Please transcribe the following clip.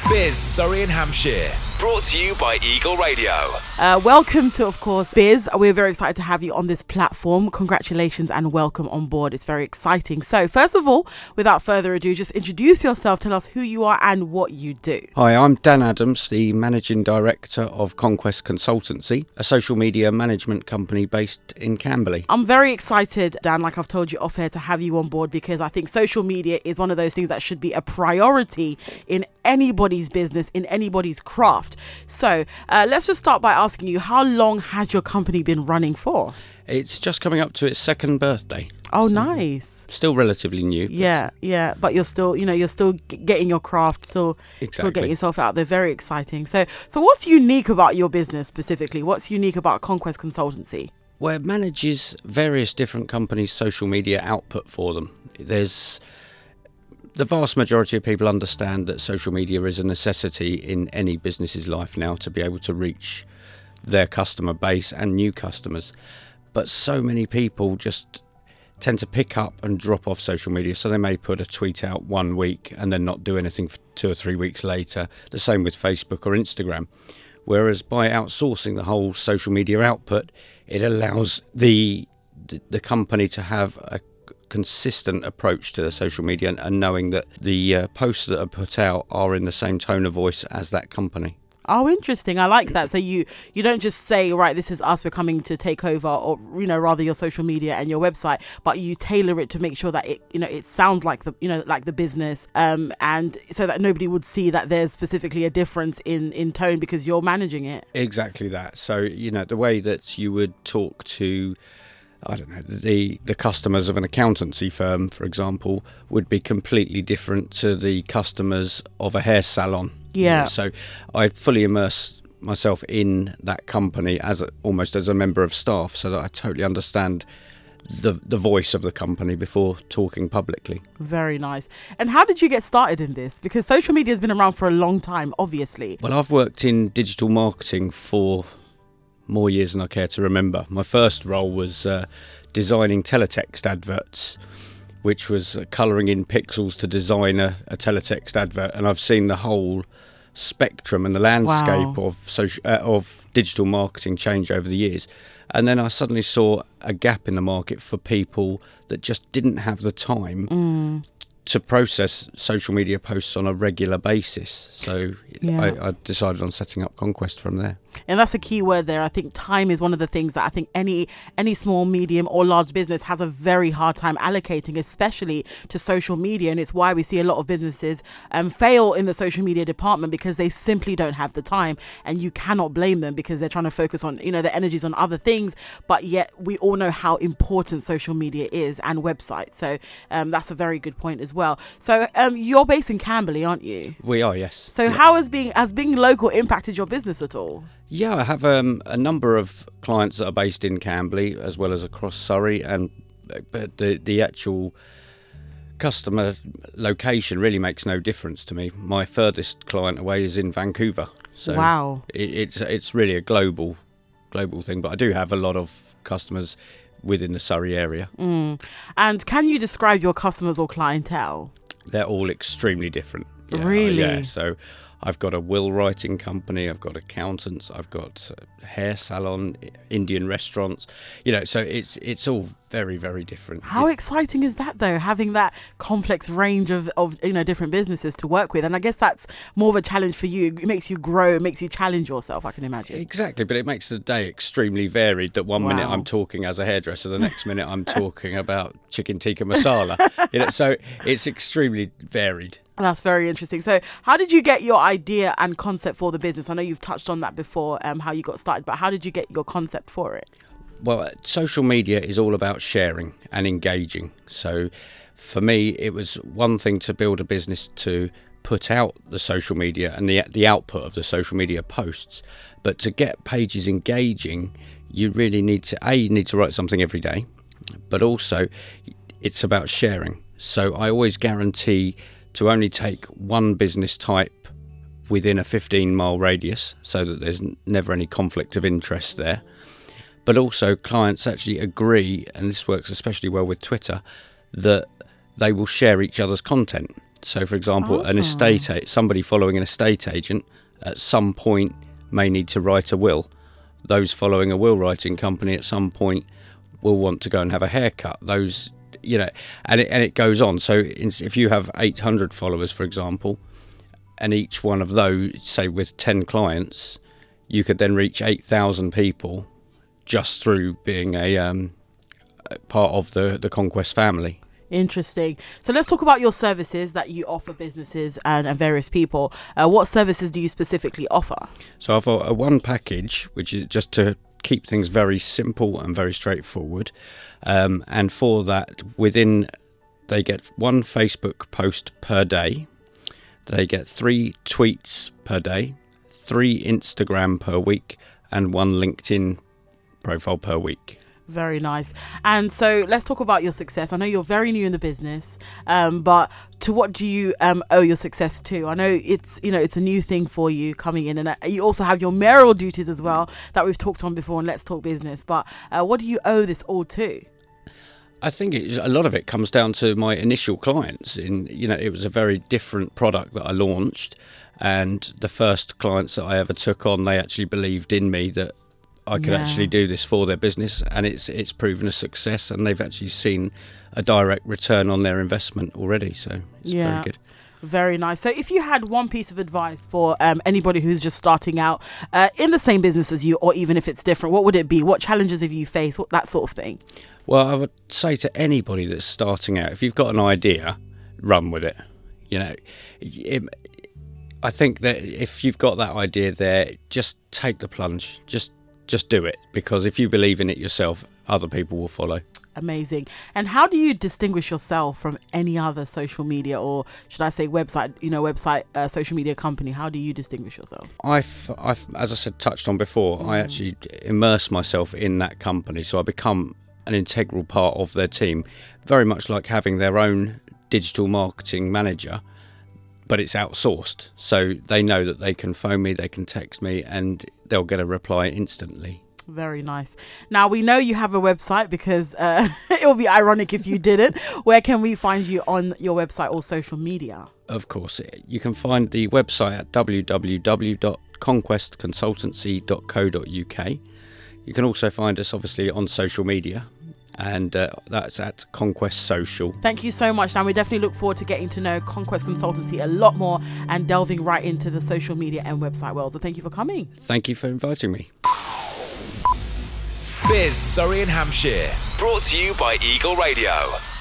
Biz Surrey and Hampshire, brought to you by Eagle Radio. Welcome to, of course, Biz. We're very excited to have you on this platform. Congratulations and welcome on board. It's very exciting. So, first of all, without further ado, just introduce yourself. Tell us who you are and what you do. Hi, I'm Dan Adams, the Managing Director of Conquest Consultancy, a social media management company based in Camberley. I'm very excited, Dan, like I've told you off air, to have you on board because I think social media is one of those things that should be a priority in anybody's business, in anybody's craft. So let's just start by asking you, how long has your company been running for? It's just coming up to its second birthday. Oh, so nice. Still relatively new. Yeah. But you're still, you're still getting your craft, still getting yourself out there. Very exciting. So what's unique about your business specifically? What's unique about Conquest Consultancy? Well, it manages various different companies' social media output for them. The vast majority of people understand that social media is a necessity in any business's life now to be able to reach their customer base and new customers. But so many people just tend to pick up and drop off social media. So they may put a tweet out 1 week and then not do anything for 2 or 3 weeks later. The same with Facebook or Instagram. Whereas by outsourcing the whole social media output, it allows the company to have a consistent approach to the social media and knowing that the posts that are put out are in the same tone of voice as that company. Oh, interesting. I like that. So you don't just say, right, this is us, we're coming to take over, or rather your social media and your website, but you tailor it to make sure that it sounds like the business, and so that nobody would see that there's specifically a difference in tone because you're managing it. Exactly that. So the way that you would talk to, I don't know, the customers of an accountancy firm, for example, would be completely different to the customers of a hair salon. Yeah. So I fully immerse myself in that company almost as a member of staff, so that I totally understand the voice of the company before talking publicly. Very nice. And how did you get started in this? Because social media has been around for a long time, obviously. Well, I've worked in digital marketing for more years than I care to remember. My first role was designing teletext adverts, which was colouring in pixels to design a teletext advert. And I've seen the whole spectrum and the landscape of digital marketing change over the years. And then I suddenly saw a gap in the market for people that just didn't have the time to process social media posts on a regular basis. So I decided on setting up Conquest from there. And that's a key word there. I think time is one of the things that I think any small, medium or large business has a very hard time allocating, especially to social media. And it's why we see a lot of businesses fail in the social media department, because they simply don't have the time. And you cannot blame them because they're trying to focus on, their energies on other things. But yet we all know how important social media is, and websites. So that's a very good point as well. So you're based in Camberley, aren't you? We are, yes. So how has being local impacted your business at all? Yeah, I have a number of clients that are based in Camberley as well as across Surrey, but the actual customer location really makes no difference to me. My furthest client away is in Vancouver, so wow, it's really a global thing. But I do have a lot of customers within the Surrey area. And can you describe your customers or clientele? They're all extremely different. Really? Yeah. So I've got a will writing company, I've got accountants, I've got a hair salon, Indian restaurants, so it's all very, very different. How exciting is that though, having that complex range of different businesses to work with? And I guess that's more of a challenge for you. It makes you grow, it makes you challenge yourself, I can imagine. Exactly, but it makes the day extremely varied, that one minute I'm talking as a hairdresser, the next minute I'm talking about chicken tikka masala. So it's extremely varied. That's very interesting. So how did you get your idea and concept for the business? I know you've touched on that before, how you got started, but how did you get your concept for it? Well, social media is all about sharing and engaging. So for me, it was one thing to build a business to put out the social media and the output of the social media posts, but to get pages engaging, you really need to write something every day, but also it's about sharing. So I always guarantee to only take one business type within a 15-mile radius, so that there's never any conflict of interest there. But also clients actually agree, and this works especially well with Twitter, that they will share each other's content. So, for example, somebody following an estate agent at some point may need to write a will. Those following a will writing company at some point will want to go and have a haircut. Those, and it goes on. So if you have 800 followers, for example, and each one of those, say with 10 clients, you could then reach 8,000 people just through being a part of the Conquest family. Interesting. So let's talk about your services that you offer businesses and various people. What services do you specifically offer? So I offer a one package, which is just to keep things very simple and very straightforward. And for that, they get one Facebook post per day. They get 3 tweets per day, 3 Instagram per week, and 1 LinkedIn profile per week. Very nice. And so let's talk about your success. I know you're very new in the business, but to what do you owe your success to? I know it's a new thing for you coming in, and you also have your mayoral duties as well that we've talked on before on Let's Talk Business. But what do you owe this all to? I think a lot of it comes down to my initial clients. It was a very different product that I launched, and the first clients that I ever took on, they actually believed in me that I could actually do this for their business, and it's proven a success, and they've actually seen a direct return on their investment already, so it's very good. Very nice. So if you had one piece of advice for anybody who's just starting out in the same business as you, or even if it's different, what would it be? What challenges have you faced? That sort of thing? Well, I would say to anybody that's starting out, if you've got an idea, run with it. I think that if you've got that idea there, just take the plunge. Just do it, because if you believe in it yourself, other people will follow. Amazing. And how do you distinguish yourself from any other social media, or should I say website social media company? How do you distinguish yourself? I've as I said, touched on before, I actually immerse myself in that company, so I become an integral part of their team, very much like having their own digital marketing manager, but it's outsourced, so they know that they can phone me, they can text me, and they'll get a reply instantly. Very nice. Now, we know you have a website, because it would be ironic if you didn't. Where can we find you on your website or social media? Of course, you can find the website at www.conquestconsultancy.co.uk. You can also find us, obviously, on social media, and that's at Conquest Social. Thank you so much, Dan. We definitely look forward to getting to know Conquest Consultancy a lot more and delving right into the social media and website world. So thank you for coming. Thank you for inviting me. Biz Surrey and Hampshire, brought to you by Eagle Radio.